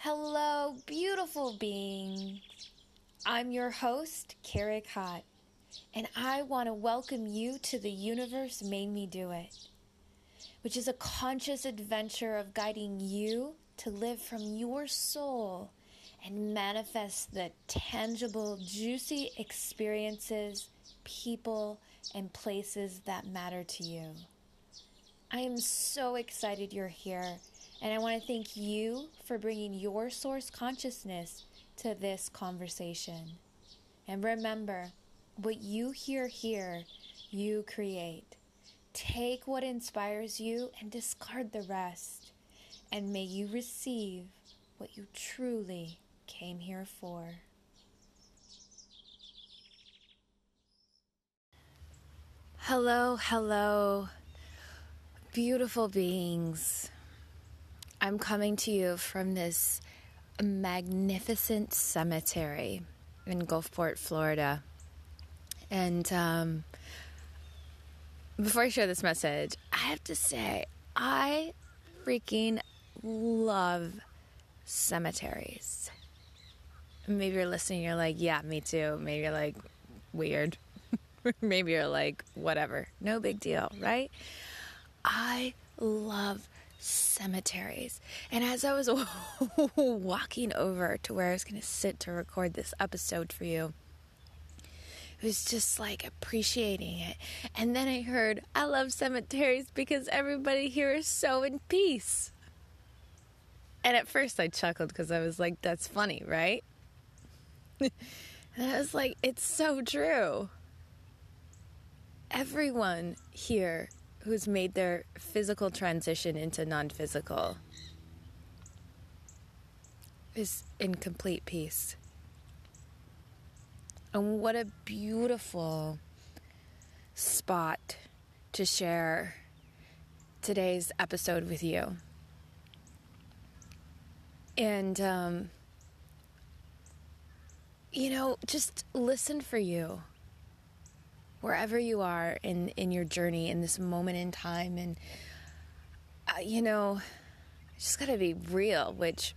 Hello, beautiful beings. I'm your host, Carrie Cott, and I want to welcome you to The Universe Made Me Do It, which is a conscious adventure of guiding you to live from your soul and manifest the tangible, juicy experiences, people, and places that matter to you. I am so excited you're here, and I want to thank you for bringing your source consciousness to this conversation. And remember, what you hear here, you create. Take what inspires you and discard the rest. And may you receive what you truly came here for. Hello, beautiful beings. I'm coming to you from this magnificent cemetery in Gulfport, Florida. And before I share this message, I have to say, I freaking love cemeteries. Maybe you're listening, you're like, yeah, me too. Maybe you're like, weird. Maybe you're like, whatever. No big deal, right? I love cemeteries. And as I was walking over to where I was going to sit to record this episode for you, it was just like appreciating it. And then I heard, I love cemeteries because everybody here is so in peace. And at first I chuckled because I was like, that's funny, right? And I was like, it's so true. Everyone here who's made their physical transition into non-physical is in complete peace. And what a beautiful spot to share today's episode with you. And, just listen for you. Wherever you are in your journey, in this moment in time. And, just got to be real, which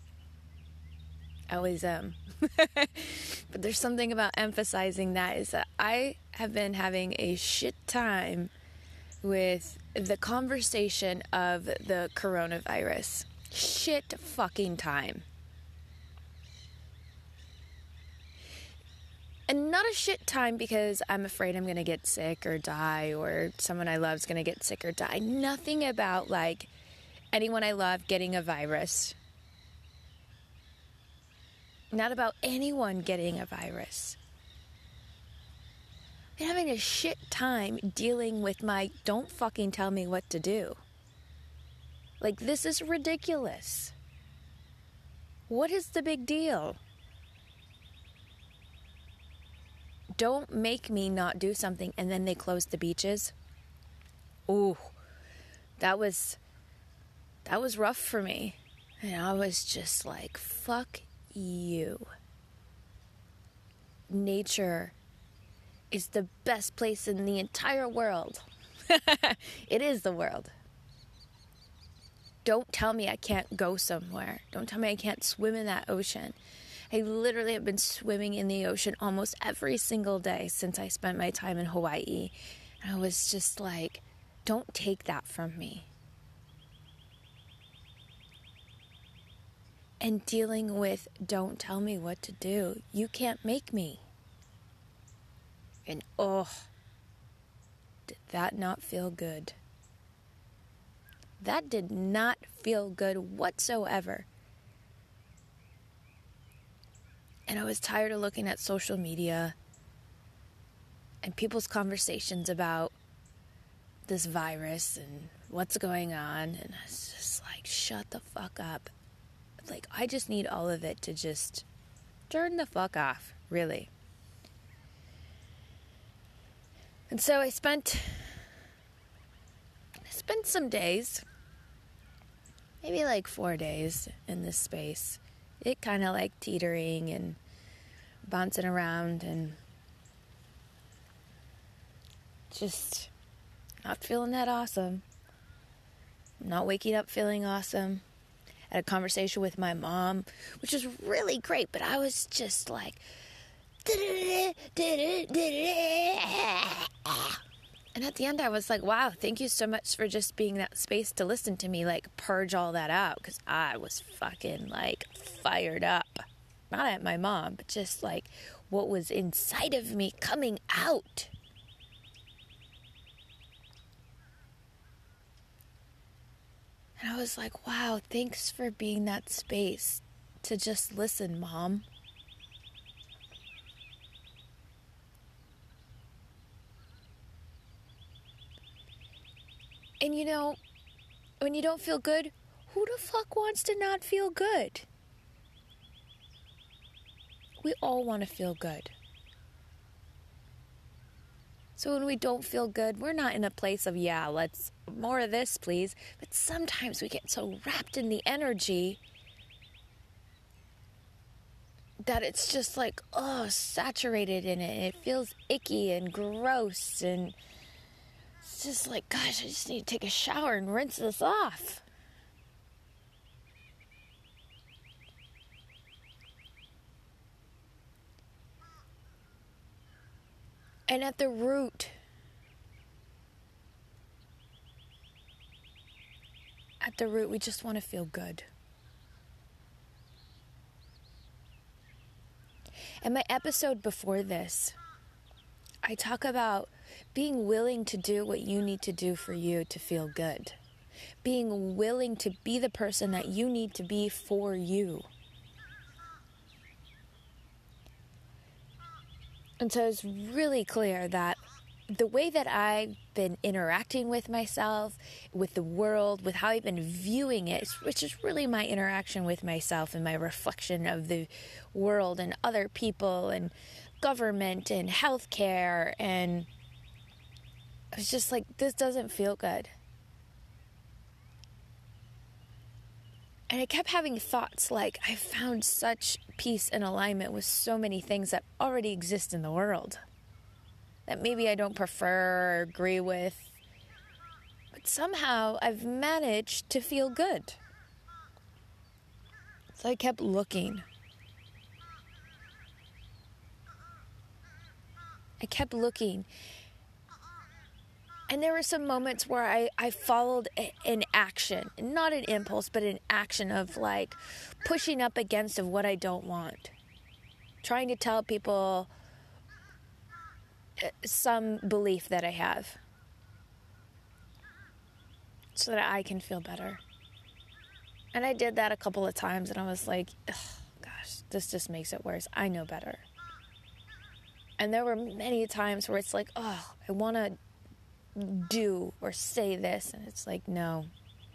I always am. But there's something about emphasizing that is that I have been having a shit time with the conversation of the coronavirus. Shit fucking time. And not a shit time because I'm afraid I'm going to get sick or die, or someone I love is going to get sick or die. Nothing about, like, anyone I love getting a virus. Not about anyone getting a virus. I'm having a shit time dealing with my don't fucking tell me what to do. Like, this is ridiculous. What is the big deal? Don't make me not do something and then they close the beaches. Ooh, that was rough for me. And I was just like, fuck you. Nature is the best place in the entire world. It is the world. Don't tell me I can't go somewhere. Don't tell me I can't swim in that ocean. I literally have been swimming in the ocean almost every single day since I spent my time in Hawaii. And I was just like, don't take that from me. And dealing with, don't tell me what to do. You can't make me. And did that not feel good? That did not feel good whatsoever. And I was tired of looking at social media and people's conversations about this virus and what's going on. And I was just like, shut the fuck up. Like, I just need all of it to just turn the fuck off, really. And so I spent some days, maybe like 4 days in this space. It kind of like teetering and bouncing around and just not feeling that awesome. Not waking up feeling awesome. I had a conversation with my mom, which was really great, but I was just like, and at the end I was like, wow, thank you so much for just being that space to listen to me, like, purge all that out, because I was fucking, like, fired up. Not at my mom, but just, like, what was inside of me coming out. And I was like, wow, thanks for being that space to just listen, Mom. And you know, when you don't feel good, who the fuck wants to not feel good? We all want to feel good. So when we don't feel good, we're not in a place of, yeah, let's more of this, please. But sometimes we get so wrapped in the energy that it's just like, oh, saturated in it. It feels icky and gross. And it's just like, gosh, I just need to take a shower and rinse this off. And at the root, we just want to feel good. In my episode before this, I talk about being willing to do what you need to do for you to feel good. Being willing to be the person that you need to be for you. And so it's really clear that the way that I've been interacting with myself, with the world, with how I've been viewing it, which is really my interaction with myself and my reflection of the world and other people and government and healthcare, and I was just like, this doesn't feel good. And I kept having thoughts like, I found such peace and alignment with so many things that already exist in the world that maybe I don't prefer or agree with, but somehow I've managed to feel good. So I kept looking. And there were some moments where I followed an action, not an impulse, but an action of like pushing up against of what I don't want. Trying to tell people some belief that I have so that I can feel better. And I did that a couple of times and I was like, gosh, this just makes it worse. I know better. And there were many times where it's like, oh, I want to do or say this, and it's like, no,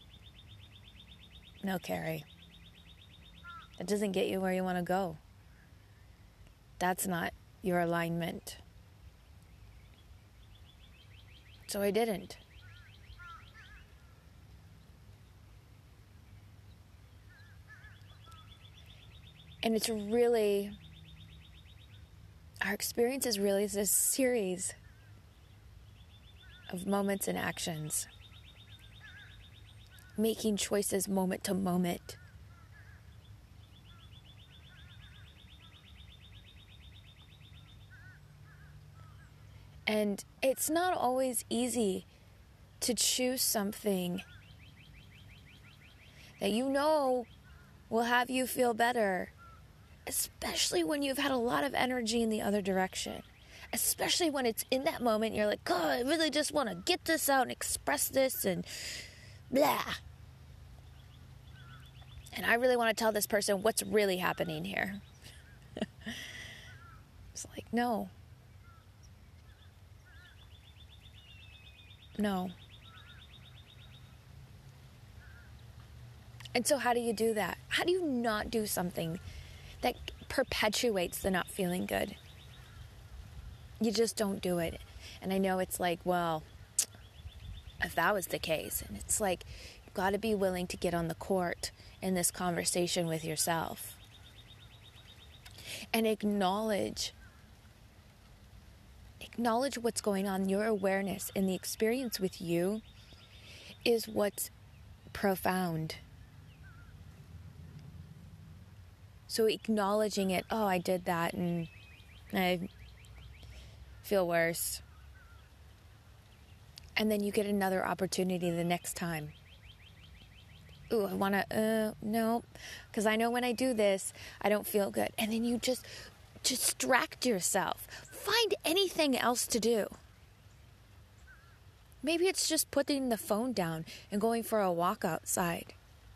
Carrie, that doesn't get you where you want to go. That's not your alignment. So I didn't. And it's really, our experience is really this series of moments and actions, making choices moment to moment. And it's not always easy to choose something that you know will have you feel better, especially when you've had a lot of energy in the other direction. Especially when it's in that moment, you're like, God, I really just want to get this out and express this and blah. And I really want to tell this person what's really happening here. It's like, no. And so how do you do that? How do you not do something that perpetuates the not feeling good? You just don't do it. And I know it's like, well, if that was the case, and it's like, you've got to be willing to get on the court in this conversation with yourself and acknowledge what's going on. Your awareness and the experience with you is what's profound. So acknowledging it, oh, I did that and I feel worse. And then you get another opportunity the next time. Ooh, I want to, no, because I know when I do this, I don't feel good. And then you just distract yourself. Find anything else to do. Maybe it's just putting the phone down and going for a walk outside.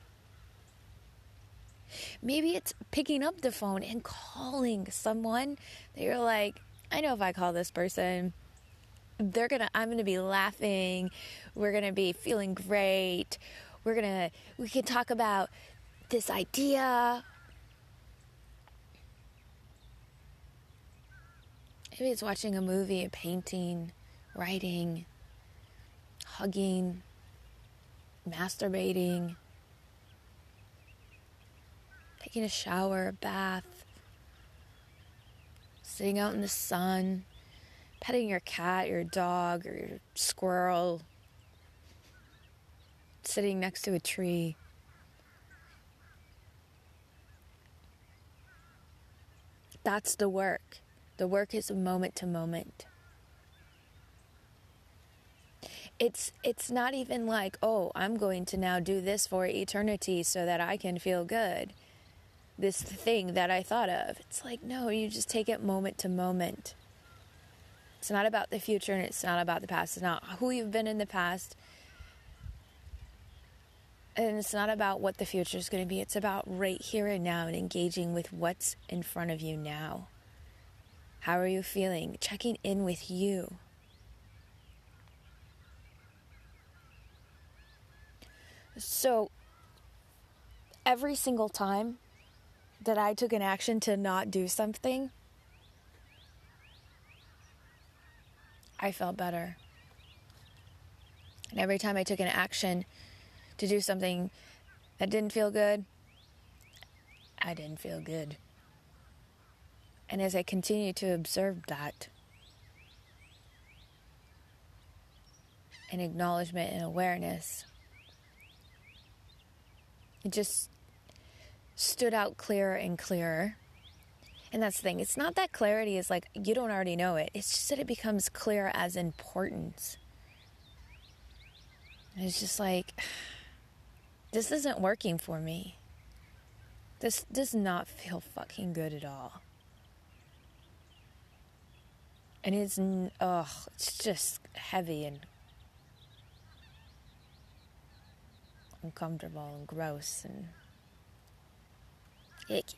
Maybe it's picking up the phone and calling someone that you're like, I know if I call this person, I'm going to be laughing. We're going to be feeling great. We can talk about this idea. Maybe it's watching a movie, a painting, writing, hugging, masturbating, taking a shower, a bath, sitting out in the sun, petting your cat, your dog, or your squirrel, sitting next to a tree. That's the work. The work is moment to moment. It's not even like, oh, I'm going to now do this for eternity so that I can feel good. This thing that I thought of. It's like, no, you just take it moment to moment. It's not about the future and it's not about the past. It's not who you've been in the past. And it's not about what the future is going to be. It's about right here and now and engaging with what's in front of you now. How are you feeling? Checking in with you. So, every single time that I took an action to not do something, I felt better. And every time I took an action to do something that didn't feel good, I didn't feel good. And as I continue to observe that, and acknowledgement and awareness, it just stood out clearer and clearer. And that's the thing. It's not that clarity is like you don't already know it. It's just that it becomes clear as importance. And it's just like, this isn't working for me. This does not feel fucking good at all. And it's just heavy and uncomfortable and gross and icky.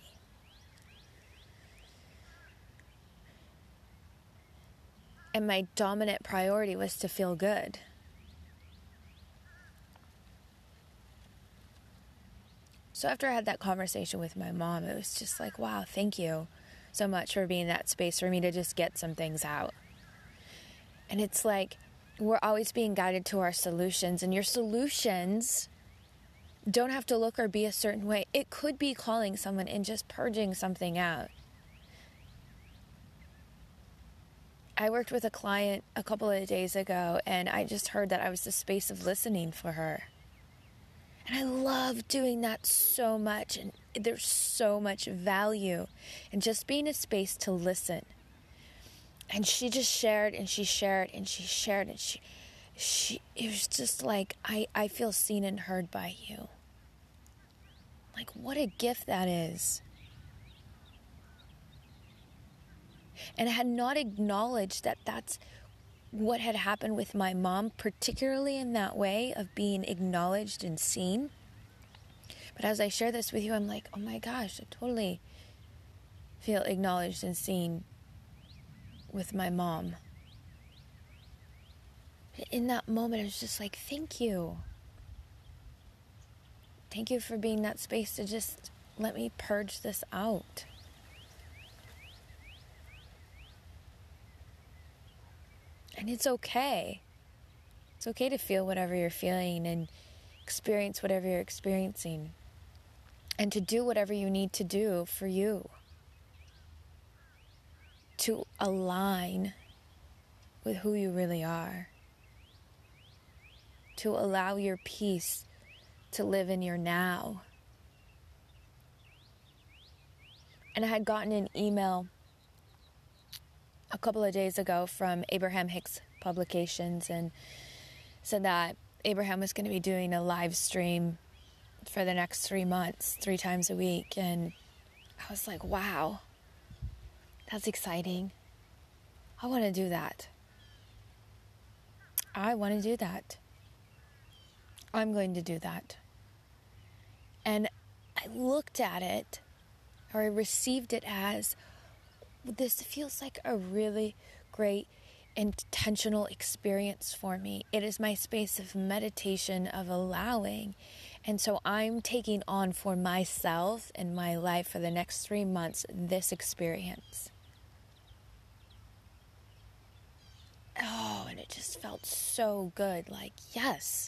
And my dominant priority was to feel good. So after I had that conversation with my mom, it was just like, wow, thank you so much for being that space for me to just get some things out. And it's like, we're always being guided to our solutions, and your solutions don't have to look or be a certain way. It could be calling someone and just purging something out. I worked with a client a couple of days ago, and I just heard that I was the space of listening for her. And I love doing that so much, and there's so much value in just being a space to listen. And she just shared, and she shared, and she shared, and she it was just like, I feel seen and heard by you. Like, what a gift that is. And I had not acknowledged that that's what had happened with my mom, particularly in that way of being acknowledged and seen. But as I share this with you, I'm like, oh my gosh, I totally feel acknowledged and seen with my mom. In that moment, I was just like, thank you. Thank you for being that space to just let me purge this out. And it's okay. It's okay to feel whatever you're feeling and experience whatever you're experiencing. And to do whatever you need to do for you. To align with who you really are. To allow your peace to live in your now. And I had gotten an email a couple of days ago from Abraham Hicks Publications and said that Abraham was going to be doing a live stream for the next 3 months, 3 times a week. And I was like, wow, that's exciting. I want to do that. I want to do that. I'm going to do that. And I looked at it, or I received it as, this feels like a really great intentional experience for me. It is my space of meditation, of allowing. And so I'm taking on for myself and my life for the next 3 months this experience. Oh, and it just felt so good. Like, yes,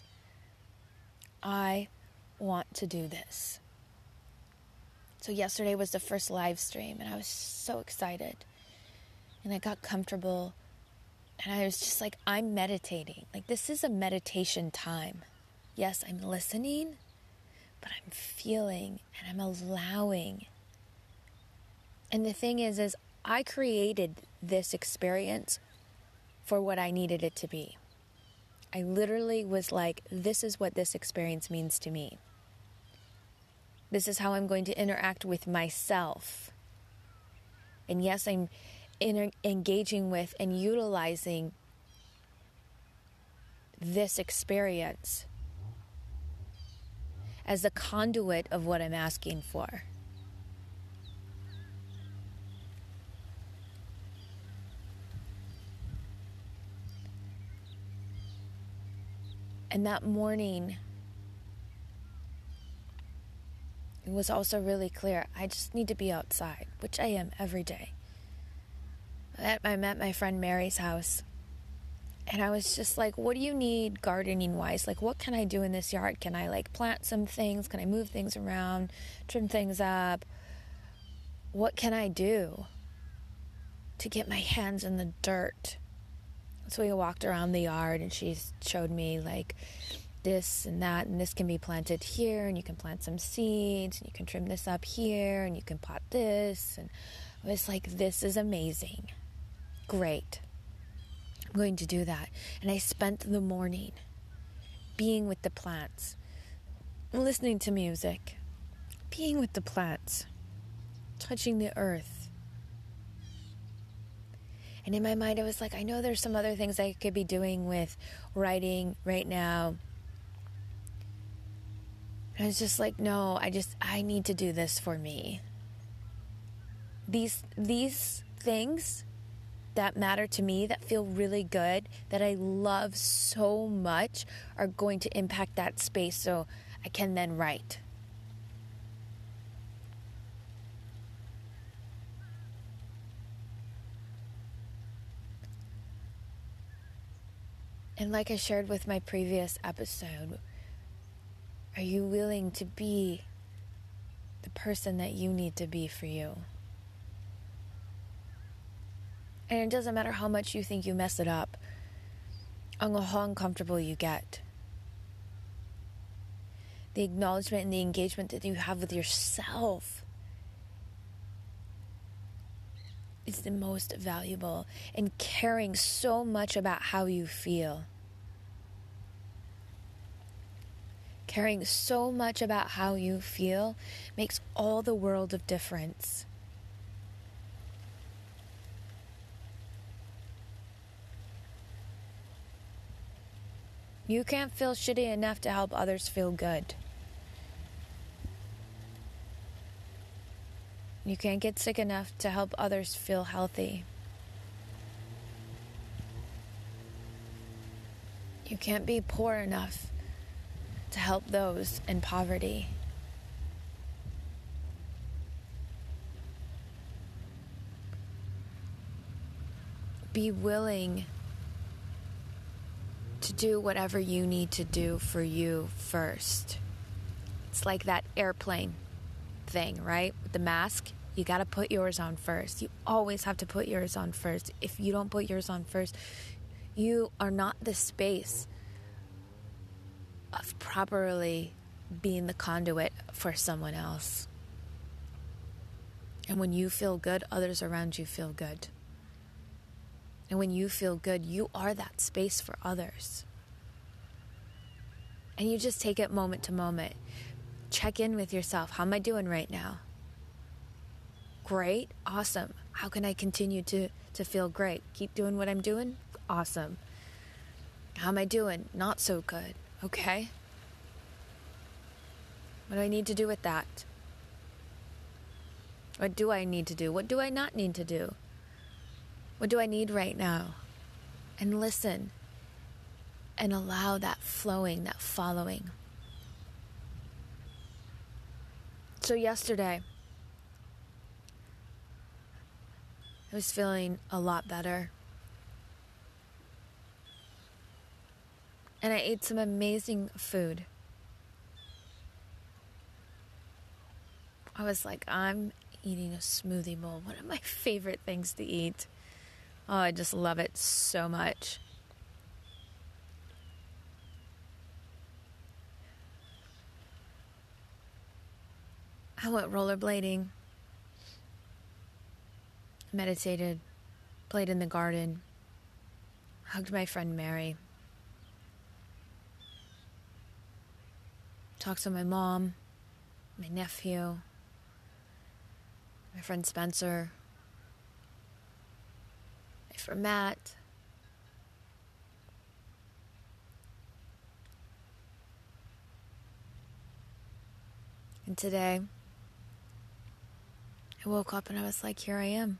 I want to do this. So yesterday was the first live stream, and I was so excited. And I got comfortable, and I was just like, I'm meditating. Like, this is a meditation time. Yes, I'm listening, but I'm feeling, and I'm allowing. And the thing is I created this experience for what I needed it to be. I literally was like, this is what this experience means to me. This is how I'm going to interact with myself. And yes, I'm engaging with and utilizing this experience as a conduit of what I'm asking for. And that morning, it was also really clear, I just need to be outside, which I am every day. I'm at my friend Mary's house, and I was just like, what do you need gardening-wise? Like, what can I do in this yard? Can I, plant some things? Can I move things around, trim things up? What can I do to get my hands in the dirt? So we walked around the yard, and she showed me, this and that, and this can be planted here, and you can plant some seeds, and you can trim this up here, and you can pot this. And I was like, this is amazing. Great. I'm going to do that. And I spent the morning being with the plants, listening to music, being with the plants, touching the earth. And in my mind, I was like, I know there's some other things I could be doing with writing right now. And I was just like, no, I need to do this for me. These things that matter to me, that feel really good, that I love so much, are going to impact that space so I can then write. And like I shared with my previous episode, are you willing to be the person that you need to be for you? And it doesn't matter how much you think you mess it up, or how uncomfortable you get. The acknowledgement and the engagement that you have with yourself is the most valuable, and caring so much about how you feel. Caring so much about how you feel makes all the world of difference. You can't feel shitty enough to help others feel good. You can't get sick enough to help others feel healthy. You can't be poor enough to help those in poverty. Be willing to do whatever you need to do for you first. It's like that airplane thing, right? With the mask, you got to put yours on first. You always have to put yours on first. If you don't put yours on first, you are not the space of properly being the conduit for someone else. And when you feel good, others around you feel good. And when you feel good, you are that space for others. And you just take it moment to moment. Check in with yourself. How am I doing right now? Great. Awesome. How can I continue to feel great? Keep doing what I'm doing? Awesome. How am I doing? Not so good. Okay. What do I need to do with that? What do I need to do? What do I not need to do? What do I need right now? And listen and allow that flowing, that following. So yesterday, I was feeling a lot better. And I ate some amazing food. I was like, I'm eating a smoothie bowl, one of my favorite things to eat. Oh, I just love it so much. I went rollerblading, meditated, played in the garden, hugged my friend Mary, talked to my mom, my nephew, my friend Spencer, my friend Matt. And today, I woke up and I was like, here I am.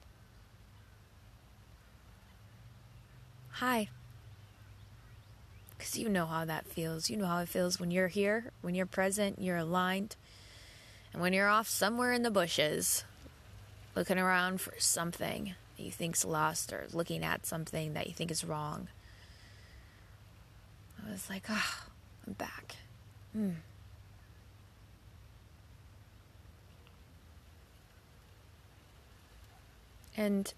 Hi. Because you know how that feels. You know how it feels when you're here, when you're present, you're aligned. And when you're off somewhere in the bushes, looking around for something that you think's lost or looking at something that you think is wrong. I was like, I'm back. And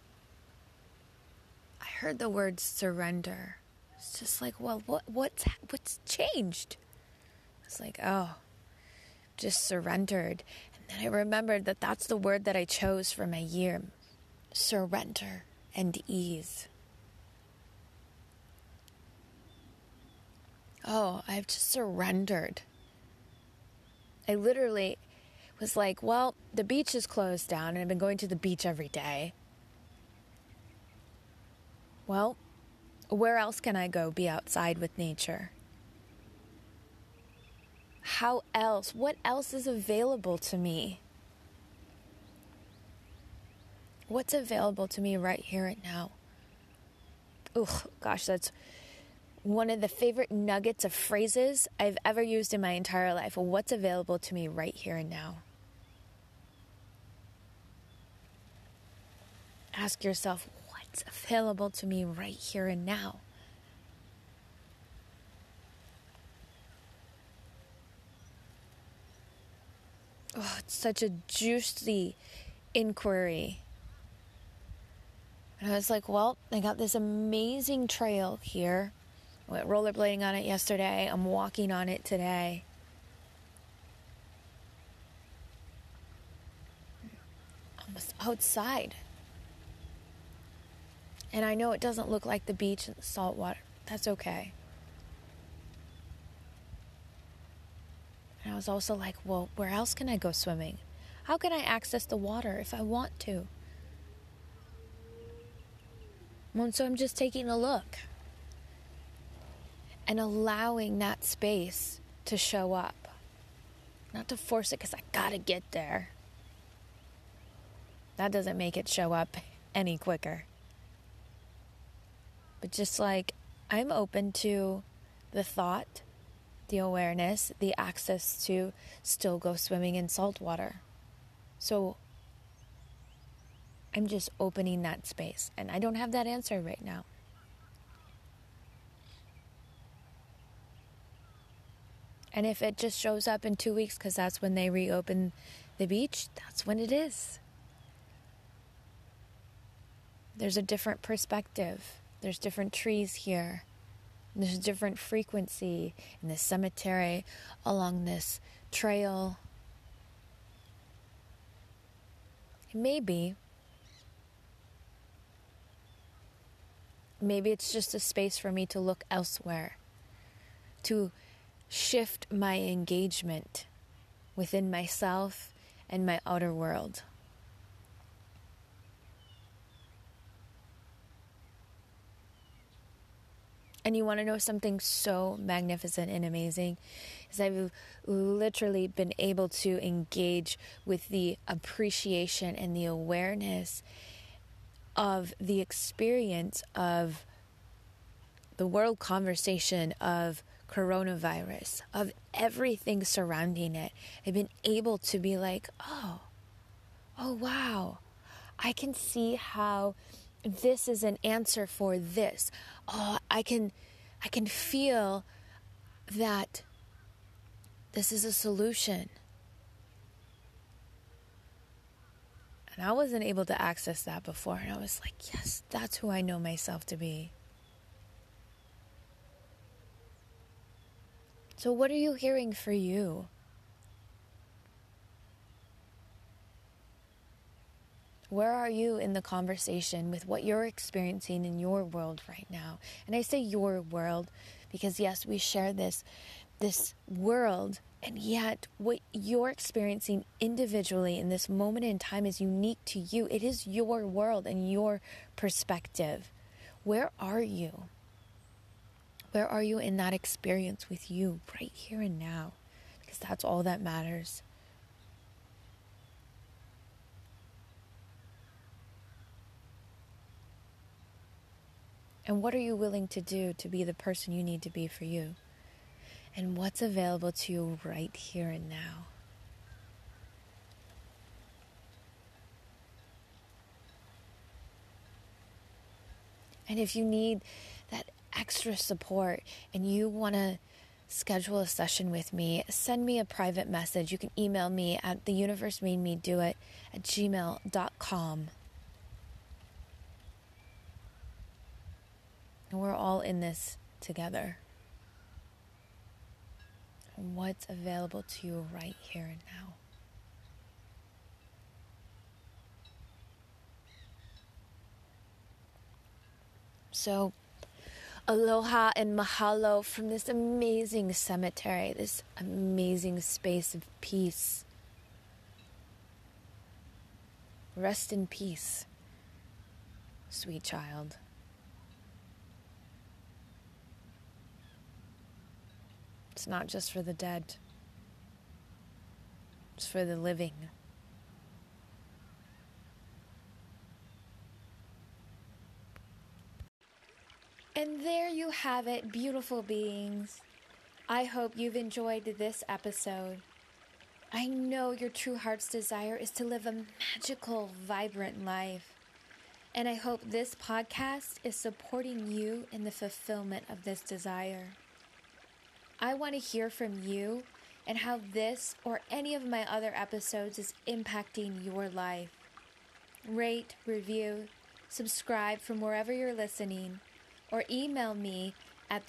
I heard the word surrender. It's just like, well, what's changed? It's like, just surrendered. And then I remembered that that's the word that I chose for my year. Surrender and ease. I've just surrendered. I literally was like, well, the beach is closed down and I've been going to the beach every day. Well, where else can I go be outside with nature? How else? What else is available to me? What's available to me right here and now? Oh, gosh, that's one of the favorite nuggets of phrases I've ever used in my entire life. What's available to me right here and now? Ask yourself, what's available to me right here and now? Oh, it's such a juicy inquiry. And I was like, well, I got this amazing trail here. I went rollerblading on it yesterday. I'm walking on it today. I was outside. And I know it doesn't look like the beach and the salt water. That's okay. And I was also like, well, where else can I go swimming? How can I access the water if I want to? Well, so I'm just taking a look and allowing that space to show up. Not to force it because I gotta get there. That doesn't make it show up any quicker. But just like I'm open to the thought, the awareness, the access to still go swimming in salt water. So I'm just opening that space. And I don't have that answer right now. And if it just shows up in 2 weeks because that's when they reopen the beach, that's when it is. There's a different perspective. There's different trees here. There's a different frequency in this cemetery, along this trail. Maybe it's just a space for me to look elsewhere, to shift my engagement within myself and my outer world. And you want to know something so magnificent and amazing? Is I've literally been able to engage with the appreciation and the awareness of the experience of the world conversation of coronavirus, of everything surrounding it. I've been able to be like, oh wow, I can see how this is an answer for this. Oh, I can feel that this is a solution. And I wasn't able to access that before. And I was like, yes, that's who I know myself to be. So what are you hearing for you? Where are you in the conversation with what you're experiencing in your world right now? And I say your world because, yes, we share this world, and yet what you're experiencing individually in this moment in time is unique to you. It is your world and your perspective. Where are you? Where are you in that experience with you right here and now? Because that's all that matters. And what are you willing to do to be the person you need to be for you? And what's available to you right here and now? And if you need that extra support and you want to schedule a session with me, send me a private message. You can email me at theuniversemademeidoit@gmail.com. And we're all in this together. And what's available to you right here and now? So, aloha and mahalo from this amazing cemetery, this amazing space of peace. Rest in peace, sweet child. It's not just for the dead. It's for the living. And there you have it, beautiful beings. I hope you've enjoyed this episode. I know your true heart's desire is to live a magical, vibrant life. And I hope this podcast is supporting you in the fulfillment of this desire. I want to hear from you and how this or any of my other episodes is impacting your life. Rate, review, subscribe from wherever you're listening, or email me at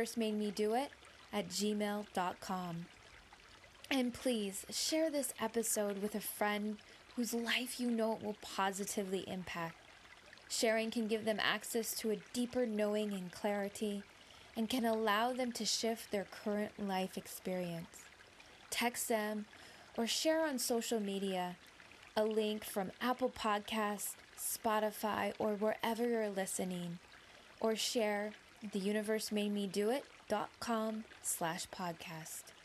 theuniversemademeidoit@gmail.com. And please share this episode with a friend whose life you know it will positively impact. Sharing can give them access to a deeper knowing and clarity, and can allow them to shift their current life experience. Text them or share on social media a link from Apple Podcasts, Spotify, or wherever you're listening, or share theuniversemademeidoit.com/podcast.